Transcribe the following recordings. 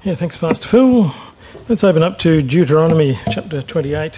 Yeah, thanks, Pastor Phil. Let's open up to Deuteronomy chapter 28.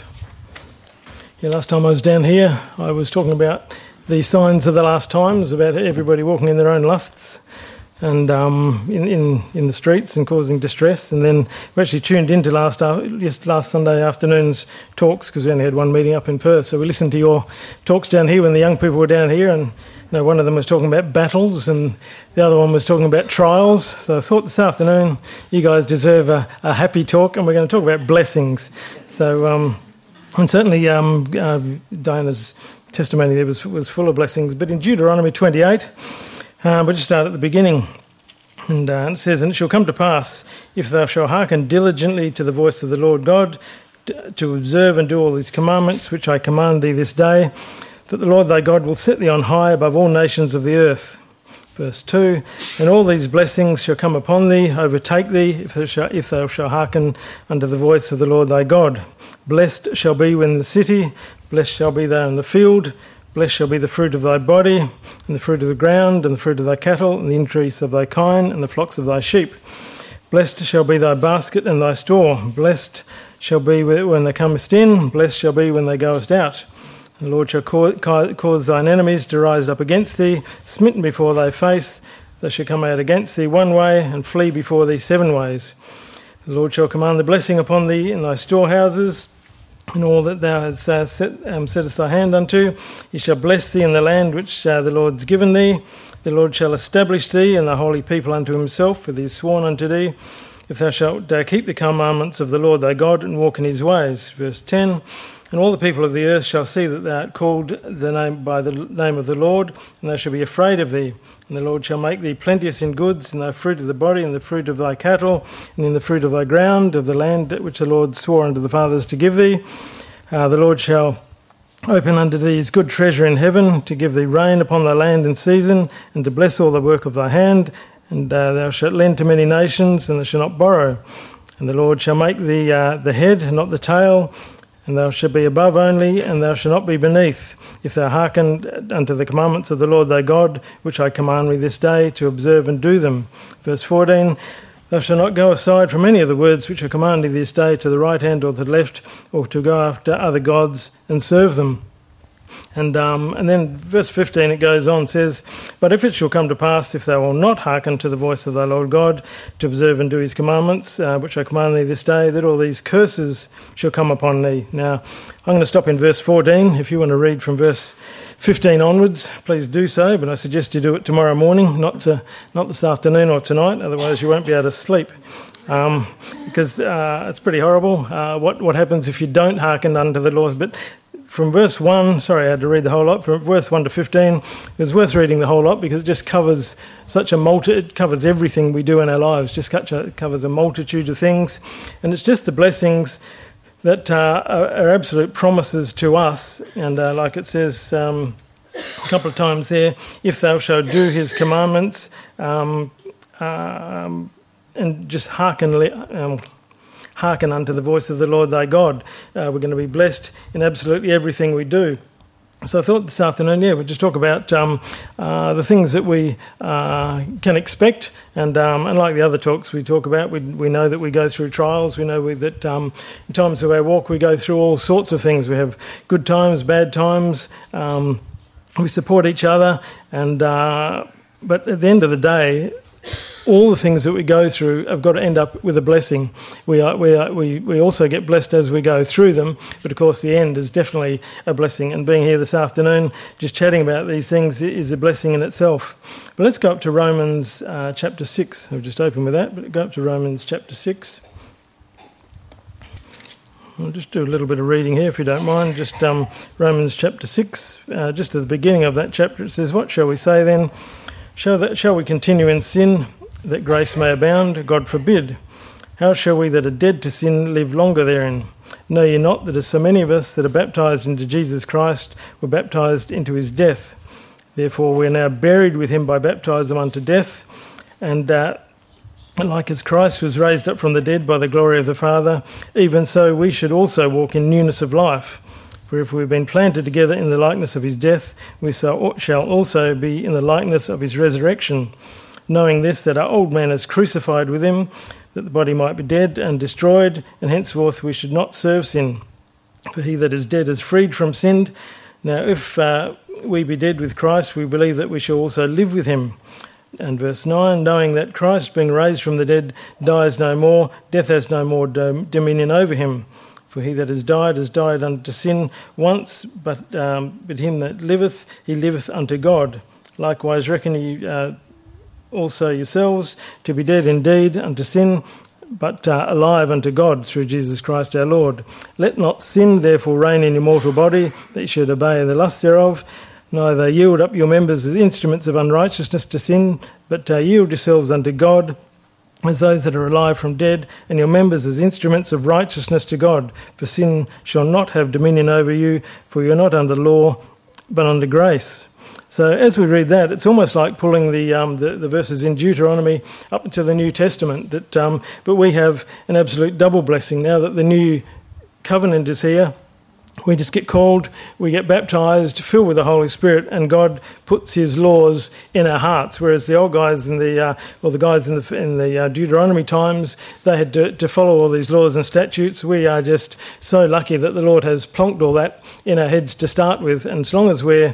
Yeah, last time I was down here, I was talking about the signs of the last times, about everybody walking in their own lusts and in the streets and causing distress. And then we actually tuned into last Sunday afternoon's talks, because we only had one meeting up in Perth. So we listened to your talks down here when the young people were down here, and one of them was talking about battles and the other one was talking about trials. So I thought this afternoon you guys deserve a happy talk, and we're going to talk about blessings. So, and certainly Diana's testimony there was full of blessings. But in Deuteronomy 28, we'll just start at the beginning. And it says, "And it shall come to pass, if thou shalt hearken diligently to the voice of the Lord God, to observe and do all his commandments, which I command thee this day, that the Lord thy God will set thee on high above all nations of the earth." Verse 2, "And all these blessings shall come upon thee, overtake thee, if thou shalt hearken unto the voice of the Lord thy God. Blessed shall be in the city, blessed shall be thou in the field, blessed shall be the fruit of thy body, and the fruit of the ground, and the fruit of thy cattle, and the increase of thy kine, and the flocks of thy sheep. Blessed shall be thy basket and thy store. Blessed shall be when thou comest in, blessed shall be when thou goest out. The Lord shall cause thine enemies to rise up against thee, smitten before thy face. They shall come out against thee one way, and flee before thee 7 ways. The Lord shall command the blessing upon thee in thy storehouses, and all that thou hast settest thy hand unto. He shall bless thee in the land which the Lord's given thee. The Lord shall establish thee and the holy people unto himself, for he has sworn unto thee, if thou shalt keep the commandments of the Lord thy God, and walk in his ways." Verse 10, "And all the people of the earth shall see that thou art called by the name of the Lord, and they shall be afraid of thee. And the Lord shall make thee plenteous in goods, in thy fruit of the body, and the fruit of thy cattle, and in the fruit of thy ground, of the land which the Lord swore unto the fathers to give thee. The Lord shall open unto thee his good treasure in heaven, to give thee rain upon thy land in season, and to bless all the work of thy hand. And thou shalt lend to many nations, and thou shalt not borrow. And the Lord shall make thee the head, and not the tail, and thou shalt be above only, and thou shalt not be beneath, if thou hearken unto the commandments of the Lord thy God, which I command thee this day, to observe and do them." Verse 14, "Thou shalt not go aside from any of the words which I command thee this day, to the right hand or to the left, or to go after other gods and serve them." And then verse 15 it goes on, says, "But if it shall come to pass, if thou wilt not hearken to the voice of thy Lord God, to observe and do his commandments, which I command thee this day, that all these curses shall come upon thee." Now, I'm going to stop in verse 14. If you want to read from verse 15 onwards, please do so, but I suggest you do it tomorrow morning, not this afternoon or tonight, otherwise you won't be able to sleep. Because it's pretty horrible what happens if you don't hearken unto the laws. But from verse 1, sorry I had to read the whole lot, from verse 1 to 15, it's worth reading the whole lot because it just covers it covers everything we do in our lives, just covers a multitude of things, and it's just the blessings that are absolute promises to us. And like it says a couple of times there, if thou shalt do his commandments, and just hearken unto the voice of the Lord thy God. We're going to be blessed in absolutely everything we do. So I thought this afternoon, we'll just talk about the things that we can expect. And like the other talks we talk about, we know that we go through trials. We know that in times of our walk we go through all sorts of things. We have good times, bad times. We support each other. But at the end of the day, all the things that we go through have got to end up with a blessing. We also get blessed as we go through them, but of course the end is definitely a blessing. And being here this afternoon, just chatting about these things, is a blessing in itself. But let's go up to Romans chapter 6. I've just opened with that, but go up to Romans chapter 6. I'll just do a little bit of reading here, if you don't mind. Just Romans chapter 6, just at the beginning of that chapter, it says, "What shall we say then? Shall we continue in sin, that grace may abound? God forbid. How shall we that are dead to sin live longer therein? Know ye not that as so many of us that are baptized into Jesus Christ were baptized into his death? Therefore we are now buried with him by baptism unto death, and like as Christ was raised up from the dead by the glory of the Father, even so we should also walk in newness of life. For if we have been planted together in the likeness of his death, we shall also be in the likeness of his resurrection. Knowing this, that our old man is crucified with him, that the body might be dead and destroyed, and henceforth we should not serve sin. For he that is dead is freed from sin. Now if we be dead with Christ, we believe that we shall also live with him. And verse 9, knowing that Christ, being raised from the dead, dies no more, death has no more dominion over him. For he that has died unto sin once, but him that liveth, he liveth unto God. Likewise reckon ye also yourselves to be dead indeed unto sin, but alive unto God through Jesus Christ our Lord. Let not sin therefore reign in your mortal body, that ye should obey the lusts thereof. Neither yield up your members as instruments of unrighteousness to sin, but yield yourselves unto God as those that are alive from dead, and your members as instruments of righteousness to God. For sin shall not have dominion over you, for you are not under law, but under grace. So as we read that, it's almost like pulling the verses in Deuteronomy up into the New Testament. But we have an absolute double blessing now that the new covenant is here. We just get called, we get baptised, filled with the Holy Spirit, and God puts his laws in our hearts. Whereas the old guys in the guys in the Deuteronomy times, they had to follow all these laws and statutes. We are just so lucky that the Lord has plonked all that in our heads to start with. And as long as we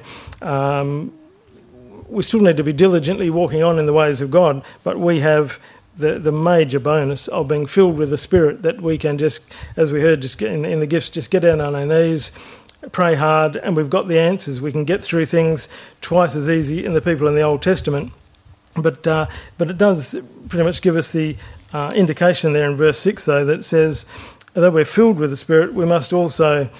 still need to be diligently walking on in the ways of God, but we have the major bonus of being filled with the Spirit, that we can just, as we heard, just get in the gifts, just get down on our knees, pray hard, and we've got the answers. We can get through things twice as easy in the people in the Old Testament. But it does pretty much give us the indication there in verse 6, though, that says, although we're filled with the Spirit, we must also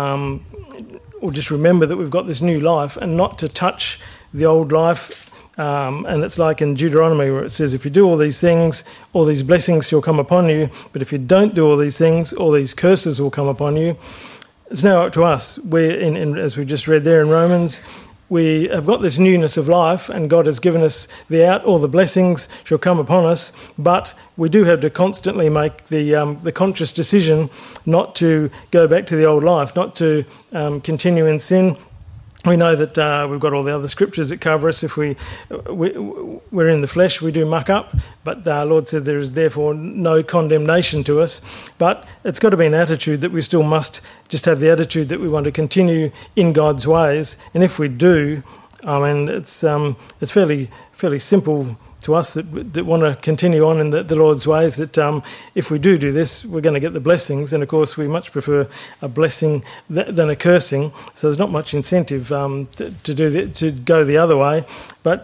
or just remember that we've got this new life and not to touch the old life. And it's like in Deuteronomy where it says, if you do all these things, all these blessings shall come upon you. But if you don't do all these things, all these curses will come upon you. It's now up to us. We're as we just read there in Romans, we have got this newness of life, and God has given us all the blessings shall come upon us. But we do have to constantly make the conscious decision not to go back to the old life, not to continue in sin. We know that we've got all the other scriptures that cover us. If we're in the flesh, we do muck up, but the Lord says there is therefore no condemnation to us. But it's got to be an attitude that we still must just have the attitude that we want to continue in God's ways. And if we do, I mean, it's fairly simple to us that want to continue on in the Lord's ways, that if we do this, we're going to get the blessings. And of course, we much prefer a blessing than a cursing. So there's not much incentive to go the other way. But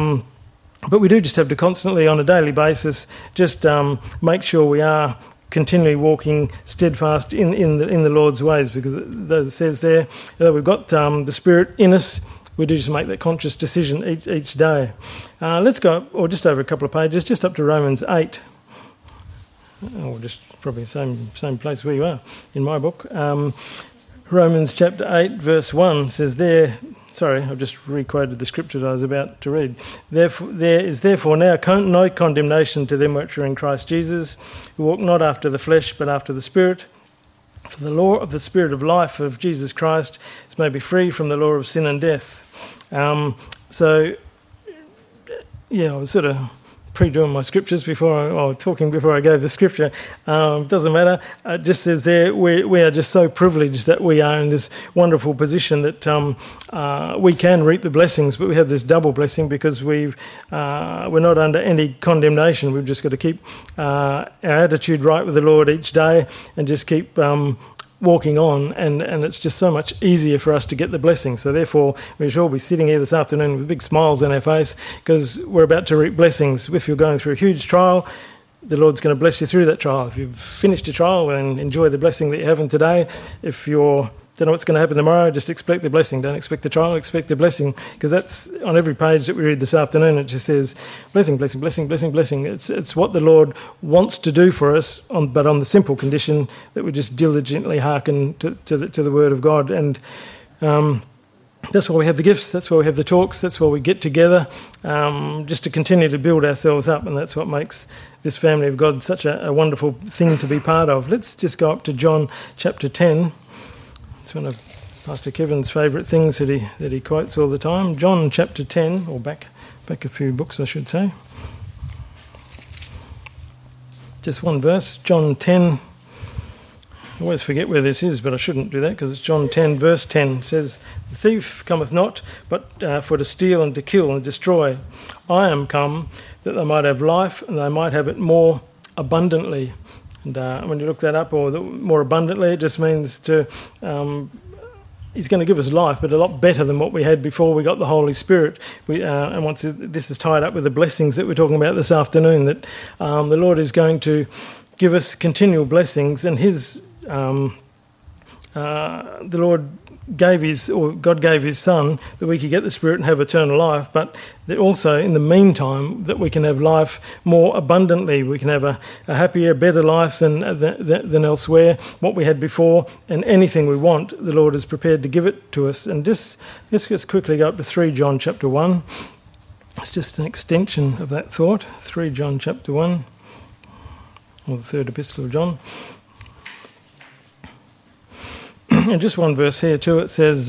we do just have to constantly, on a daily basis, just make sure we are continually walking steadfast in the Lord's ways, because as it says there, that we've got the Spirit in us. We do just make that conscious decision each day. Let's go, or just over a couple of pages, just up to Romans 8. Or just probably the same place where you are in my book. Romans chapter 8, verse 1 says there, sorry, I've just re-quoted the scripture that I was about to read. There is therefore now no condemnation to them which are in Christ Jesus, who walk not after the flesh, but after the Spirit. For the law of the Spirit of life of Jesus Christ is made me free from the law of sin and death. I was sort of pre-doing my scriptures before I gave the scripture. It doesn't matter. It just says there, we are just so privileged that we are in this wonderful position that we can reap the blessings, but we have this double blessing because we're not under any condemnation. We've just got to keep our attitude right with the Lord each day and just keep walking on, and it's just so much easier for us to get the blessing. So therefore, we should all be sitting here this afternoon with big smiles on our face, because we're about to reap blessings. If you're going through a huge trial, the Lord's going to bless you through that trial. If you've finished your trial, and enjoy the blessing that you're having today. If you don't know what's going to happen tomorrow, just expect the blessing. Don't expect the trial, expect the blessing, because that's on every page that we read this afternoon. It just says blessing, blessing, blessing, blessing, blessing. It's what the Lord wants to do for us, but on the simple condition that we just diligently hearken to the Word of God. And that's why we have the gifts, that's why we have the talks, that's why we get together, just to continue to build ourselves up, and that's what makes this family of God such a wonderful thing to be part of. Let's just go up to John chapter 10. It's one of Pastor Kevin's favourite things that he quotes all the time. John chapter 10, or back a few books I should say. Just one verse, John 10. I always forget where this is, but I shouldn't do that because it's John 10, verse 10. It says, "The thief cometh not, but for to steal and to kill and destroy. I am come that they might have life and they might have it more abundantly." And when you look that up, or more abundantly, it just means to... He's going to give us life, but a lot better than what we had before we got the Holy Spirit. And once this is tied up with the blessings that we're talking about this afternoon, that the Lord is going to give us continual blessings, and the Lord God gave His Son that we could get the Spirit and have eternal life, but that also in the meantime that we can have life more abundantly. We can have a happier, better life than elsewhere, what we had before, and anything we want, the Lord is prepared to give it to us. And let's just quickly go up to 3 John chapter 1. It's just an extension of that thought. 3 John chapter 1, or the third epistle of John. And just one verse here too, it says,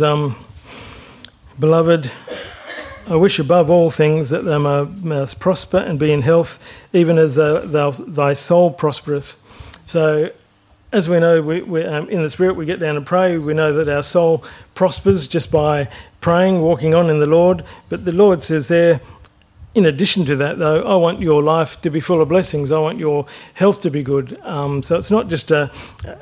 "Beloved, I wish above all things that thou mayest prosper and be in health, even as thy soul prospereth." So, as we know, we in the Spirit, we get down and pray. We know that our soul prospers just by praying, walking on in the Lord. But the Lord says there, in addition to that, though, I want your life to be full of blessings. I want your health to be good. So it's not just the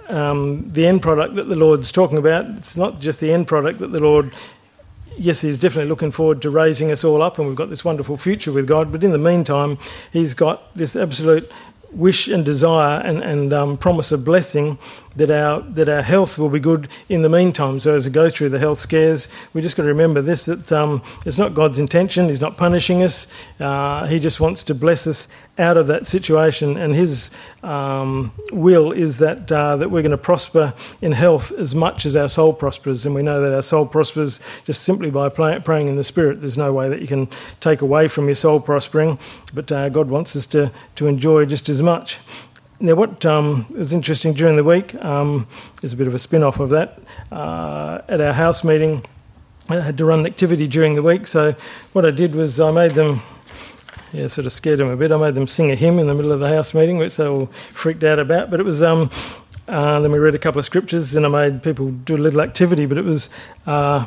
end product that the Lord's talking about. It's not just the end product that the Lord... Yes, He's definitely looking forward to raising us all up, and we've got this wonderful future with God. But in the meantime, He's got this absolute wish and desire and promise of blessing that our health will be good in the meantime. So as we go through the health scares, we just got to remember this, that it's not God's intention. He's not punishing us. He just wants to bless us out of that situation, and His will is that we're going to prosper in health as much as our soul prospers. And we know that our soul prospers just simply by praying in the Spirit. There's no way that you can take away from your soul prospering, but God wants us to enjoy just as much. Now, what was interesting during the week is a bit of a spin-off of that. At our house meeting, I had to run an activity during the week, so what I did was I made them... Yeah, sort of scared them a bit. I made them sing a hymn in the middle of the house meeting, which they all freaked out about. But it was, then we read a couple of scriptures, and I made people do a little activity. But it was, the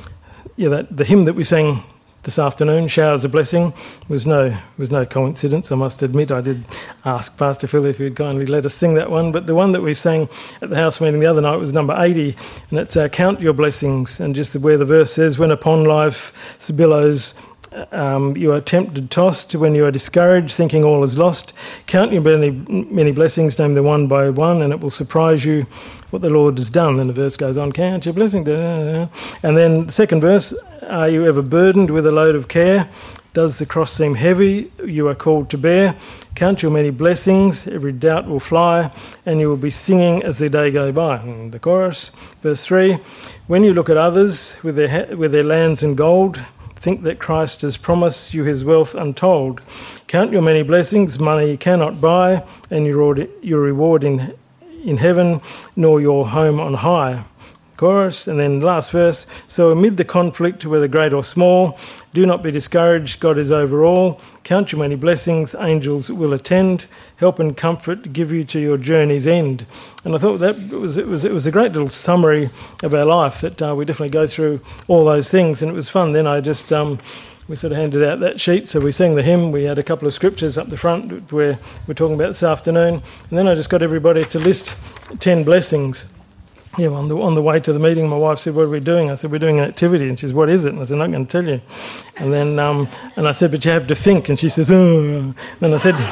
hymn that we sang this afternoon, "Showers of Blessing," was no coincidence. I must admit, I did ask Pastor Phil if he'd kindly let us sing that one. But the one that we sang at the house meeting the other night was number 80, and it's "Count Your Blessings," and just where the verse says, "When upon life's billows you are tempted, tossed, when you are discouraged, thinking all is lost, count your many blessings, name them one by one, and it will surprise you what the Lord has done." Then the verse goes on, "Count your blessings." And then the second verse, "Are you ever burdened with a load of care? Does the cross seem heavy you are called to bear? Count your many blessings, every doubt will fly, and you will be singing as the day go by." And the chorus, verse 3, "When you look at others with their lands and gold, think that Christ has promised you His wealth untold. Count your many blessings, money cannot buy, and your reward in heaven, nor your home on high." Chorus, and then last verse, "So amid the conflict, whether great or small, do not be discouraged, God is over all. Count your many blessings, angels will attend, help and comfort give you to your journey's end." And I thought that it was a great little summary of our life, that we definitely go through all those things, and it was fun. Then I just we sort of handed out that sheet, so we sang the hymn. We had a couple of scriptures up the front where we're talking about this afternoon, and then I just got everybody to list 10 blessings. Yeah, on the way to the meeting, my wife said, "What are we doing?" I said, "We're doing an activity." And she said, "What is it?" And I said, "I'm not going to tell you." And then and I said, "But you have to think." And she says, "Oh." And I said,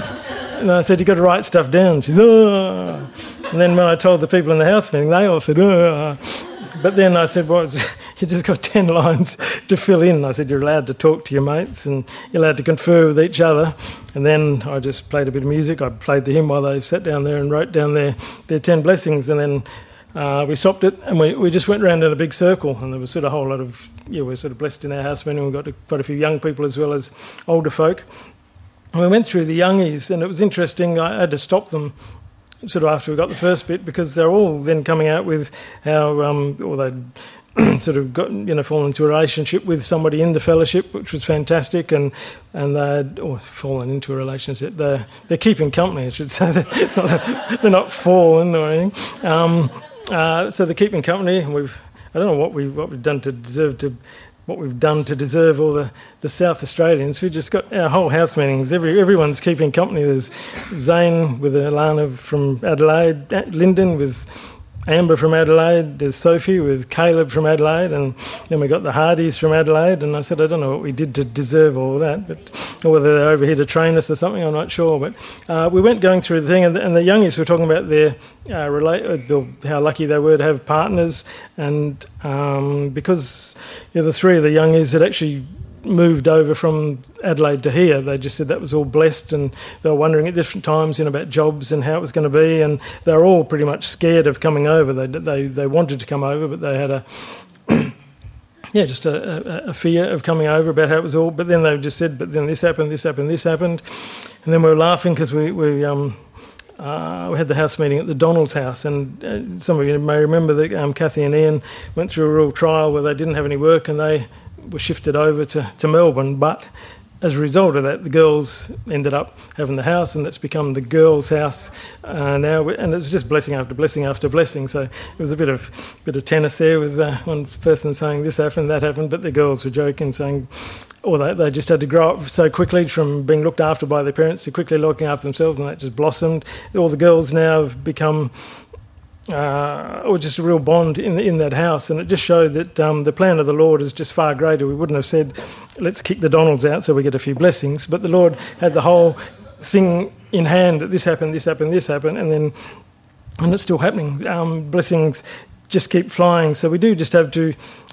"You've got to write stuff down." She says, "Oh." And then when I told the people in the house meeting, they all said, "Oh." But then I said, "Well, you just got 10 lines to fill in." I said, "You're allowed to talk to your mates and you're allowed to confer with each other." And then I just played a bit of music. I played the hymn while they sat down there and wrote down their 10 blessings. And then we stopped it, and we just went round in a big circle, and there was sort of a whole lot of, we're sort of blessed in our house meeting. We've got quite a few young people as well as older folk. And we went through the youngies, and it was interesting. I had to stop them sort of after we got the first bit, because they're all then coming out with how, or they'd sort of got, fallen into a relationship with somebody in the fellowship, which was fantastic, and they'd fallen into a relationship. They're keeping company, I should say. It's not they're not fallen or anything. So they're keeping company, and I don't know what we've done to deserve all the South Australians. We've just got our whole house meetings. Everyone's keeping company. There's Zane with Alana from Adelaide, Lyndon with Amber from Adelaide, there's Sophie with Caleb from Adelaide, and then we got the Hardys from Adelaide. And I said, I don't know what we did to deserve all that, or whether they're over here to train us or something, I'm not sure. But we went going through the thing, and the youngies were talking about their how lucky they were to have partners, and because the three of the youngies had actually moved over from Adelaide to here. They just said that was all blessed, and they were wondering at different times about jobs and how it was going to be, and they were all pretty much scared of coming over. They wanted to come over, but they had a fear of coming over about how it was all. But then they just said, but then this happened, and then we were laughing because we had the house meeting at the Donald's house, and some of you may remember that Kathy and Ian went through a real trial where they didn't have any work, and they were shifted over to Melbourne. But as a result of that, the girls ended up having the house, and that's become the girls' house now. And it's just blessing after blessing after blessing. So it was a bit of tennis there with one person saying this happened, that happened, but the girls were joking, saying, they just had to grow up so quickly from being looked after by their parents to quickly looking after themselves, and that just blossomed. All the girls now have become just a real bond in that house, and it just showed that the plan of the Lord is just far greater. We wouldn't have said, let's kick the Donalds out so we get a few blessings, but the Lord had the whole thing in hand, that this happened, and it's still happening. Blessings just keep flying, so we do just have to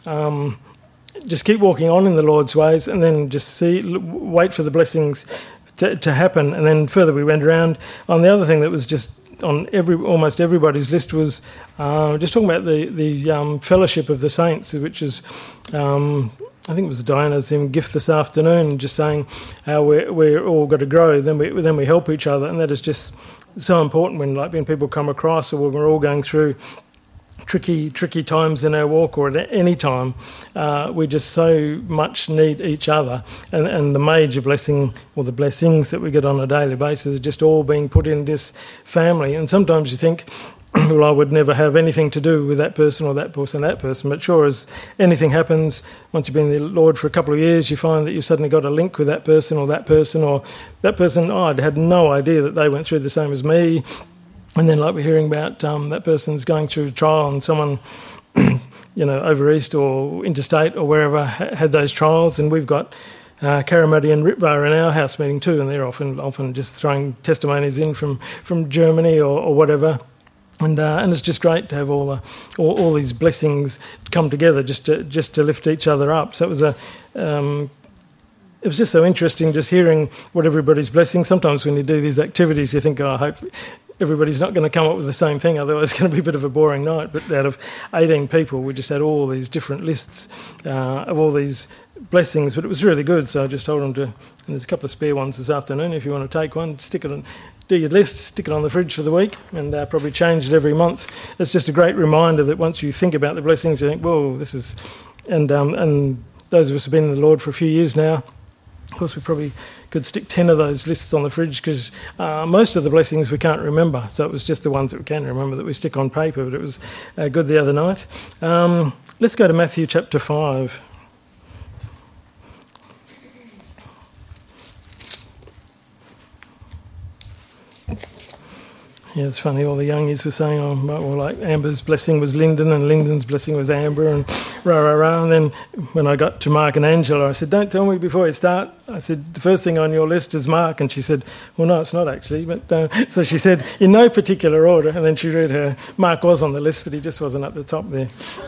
just keep walking on in the Lord's ways, and then just wait for the blessings to happen. And then further we went around on the other thing that was just on almost everybody's list was just talking about the fellowship of the saints, which is I think it was Diana's gift this afternoon, just saying how we're all got to grow. Then we help each other, and that is just so important when people come across, or when we're all going through tricky times in our walk, or at any time. We just so much need each other, and the major blessing, or the blessings that we get on a daily basis, are just all being put in this family. And sometimes you think, well, I would never have anything to do with that person or that person, but sure as anything happens, once you've been in the Lord for a couple of years, you find that you've suddenly got a link with that person, or that person, I'd had no idea that they went through the same as me. And then, like we're hearing about, that person's going through a trial, and someone, over east or interstate or wherever had those trials. And we've got Karamati and Ritva in our house meeting too, and they're often just throwing testimonies in from Germany or whatever. And it's just great to have all these blessings come together just to lift each other up. So it was just so interesting just hearing what everybody's blessing. Sometimes when you do these activities, you think, I hope everybody's not going to come up with the same thing, otherwise it's going to be a bit of a boring night. But out of 18 people, we just had all these different lists of all these blessings, but it was really good. So I just told them and there's a couple of spare ones this afternoon, if you want to take one, stick it on, do your list, stick it on the fridge for the week, and probably change it every month. It's just a great reminder that once you think about the blessings, you think, whoa, this is... And those of us who have been in the Lord for a few years now, of course, we probably could stick 10 of those lists on the fridge, because most of the blessings we can't remember. So it was just the ones that we can remember that we stick on paper, but it was good the other night. Let's go to Matthew chapter 5. Yeah, it's funny, all the youngies were saying, like Amber's blessing was Lyndon, and Lyndon's blessing was Amber, and rah. And then when I got to Mark and Angela, I said, don't tell me before you start. I said, the first thing on your list is Mark. And she said, well, no, it's not actually. But so she said, in no particular order. And then she read her, Mark was on the list, but he just wasn't at the top there.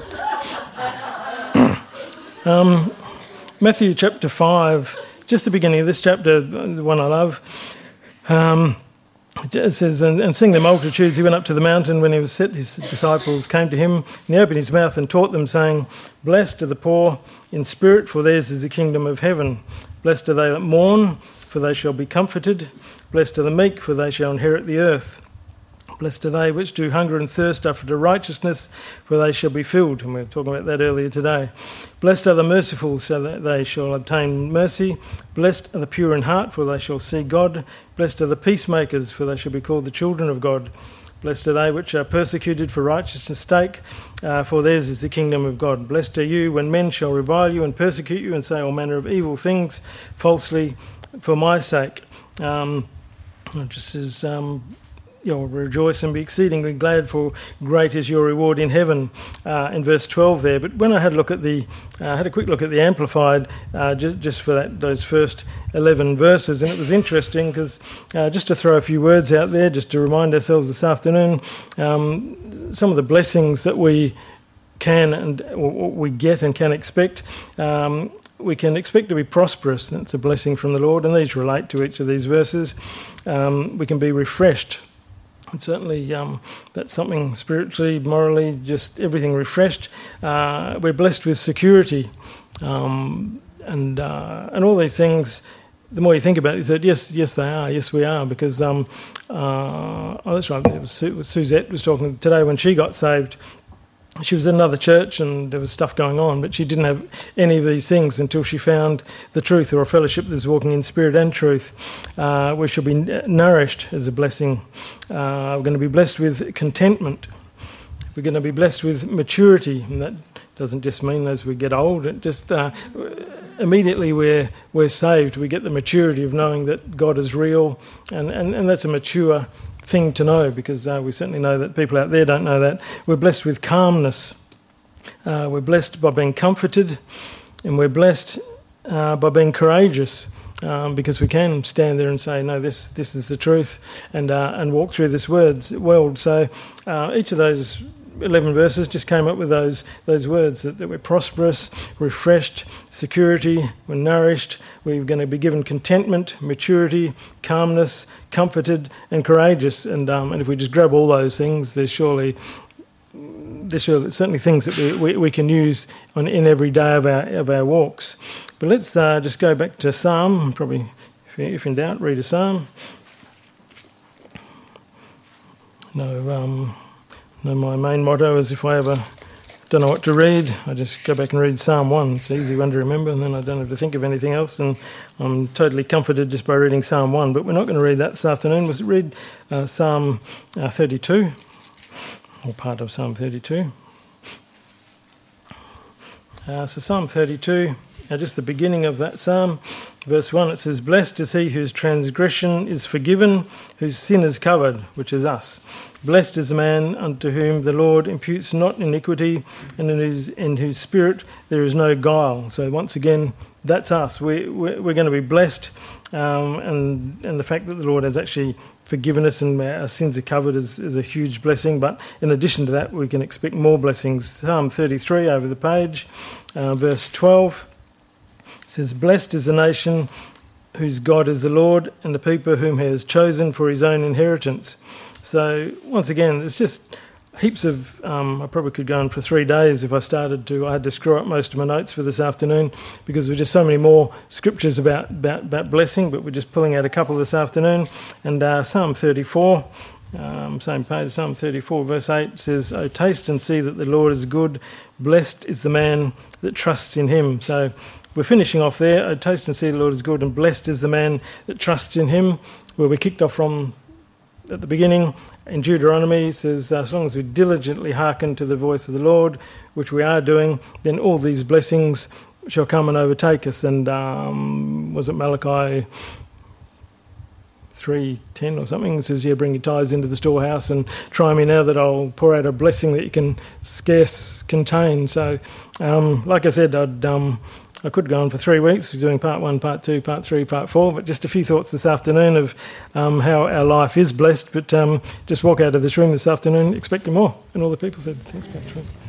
Matthew chapter 5, just the beginning of this chapter, the one I love. It says, and seeing the multitudes, he went up to the mountain. When he was set, his disciples came to him, and he opened his mouth and taught them, saying, Blessed are the poor in spirit, for theirs is the kingdom of heaven. Blessed are they that mourn, for they shall be comforted. Blessed are the meek, for they shall inherit the earth. Blessed are they which do hunger and thirst after righteousness, for they shall be filled. And we were talking about that earlier today. Blessed are the merciful, so that they shall obtain mercy. Blessed are the pure in heart, for they shall see God. Blessed are the peacemakers, for they shall be called the children of God. Blessed are they which are persecuted for righteousness' sake, for theirs is the kingdom of God. Blessed are you when men shall revile you and persecute you and say all manner of evil things falsely for my sake. It just says, you'll rejoice and be exceedingly glad, for great is your reward in heaven, in verse 12 there. But when I had a look at had a quick look at the Amplified, just for those first 11 verses, and it was interesting because just to throw a few words out there, just to remind ourselves this afternoon, some of the blessings that we can and we get and can expect. We can expect to be prosperous. That's a blessing from the Lord, and these relate to each of these verses. We can be refreshed. And certainly that's something spiritually, morally, just everything refreshed. We're blessed with security, and all these things. The more you think about it, is that yes they are, yes we are, because that's right. It was Suzette was talking today when she got saved. She was in another church and there was stuff going on, but she didn't have any of these things until she found the truth, or a fellowship that's walking in spirit and truth. We shall be nourished as a blessing. We're going to be blessed with contentment. We're going to be blessed with maturity, and that doesn't just mean as we get old. It just immediately we're saved. We get the maturity of knowing that God is real, and that's a mature thing to know, because we certainly know that people out there don't know that. We're blessed with calmness. We're blessed by being comforted, and we're blessed by being courageous, because we can stand there and say, no, this is the truth, and walk through this world. So each of those 11 verses just came up with those words, that we're prosperous, refreshed, security, we're nourished, we're going to be given contentment, maturity, calmness, comforted and courageous. And if we just grab all those things, there's certainly things that we can use in every day of our walks. But let's just go back to Psalm. Probably, if in doubt, read a Psalm. My main motto is if I ever don't know what to read, I just go back and read Psalm 1. It's an easy one to remember, and then I don't have to think of anything else, and I'm totally comforted just by reading Psalm 1. But we're not going to read that this afternoon. We'll read Psalm 32, or part of Psalm 32. So Psalm 32, just the beginning of that psalm, verse 1, it says, "Blessed is he whose transgression is forgiven, whose sin is covered," which is us. "Blessed is the man unto whom the Lord imputes not iniquity, and in whose spirit there is no guile." So once again, that's us. We're going to be blessed, and the fact that the Lord has actually forgiven us and our sins are covered is a huge blessing. But in addition to that, we can expect more blessings. Psalm 33 over the page, verse 12, it says, "Blessed is the nation whose God is the Lord, and the people whom he has chosen for his own inheritance." So once again, there's just heaps of, I probably could go on for 3 days if I started to. I had to screw up most of my notes for this afternoon because there's just so many more scriptures about blessing, but we're just pulling out a couple this afternoon. And Psalm 34, same page, Psalm 34 verse 8 says, "O taste and see that the Lord is good, blessed is the man that trusts in him." So we're finishing off there, "O taste and see the Lord is good, and blessed is the man that trusts in him," where we kicked off from at the beginning. In Deuteronomy, it says, as long as we diligently hearken to the voice of the Lord, which we are doing, then all these blessings shall come and overtake us. And was it Malachi 3:10 or something? It says, "Yeah, bring your tithes into the storehouse and try me now that I'll pour out a blessing that you can scarce contain." So, like I said, I could go on for 3 weeks doing part 1, part 2, part 3, part 4, but just a few thoughts this afternoon of how our life is blessed. But just walk out of this room this afternoon expecting more. And all the people said, "Thanks, Patrick."